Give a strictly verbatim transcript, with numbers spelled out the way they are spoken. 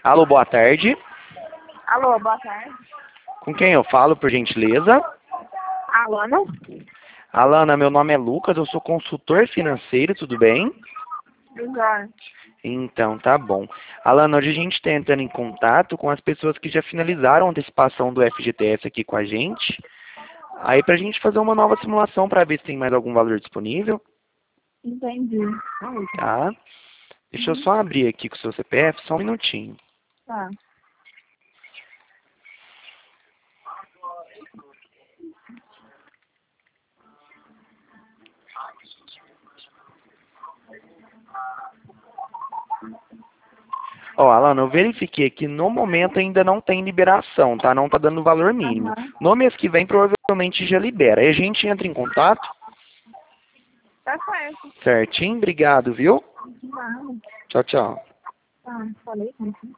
Alô, boa tarde. Alô, boa tarde. Com quem eu falo, por gentileza? Alana? Alana, meu nome é Lucas, eu sou consultor financeiro, tudo bem? Exato. Então, tá bom. Alana, hoje a gente está entrando em contato com as pessoas que já finalizaram a antecipação do F G T S aqui com a gente. Aí pra gente fazer uma nova simulação para ver se tem mais algum valor disponível, Entendi. tá? Deixa eu só abrir aqui com o seu C P F, só um minutinho. Tá. Ó, Alana, eu verifiquei aqui, no momento ainda não tem liberação, tá? Não tá dando valor mínimo. Aham. No mês que vem, provavelmente já libera. Aí a gente entra em contato. Tá certo. Certinho? Obrigado, viu? Não. Tchau, tchau. Tá, falei.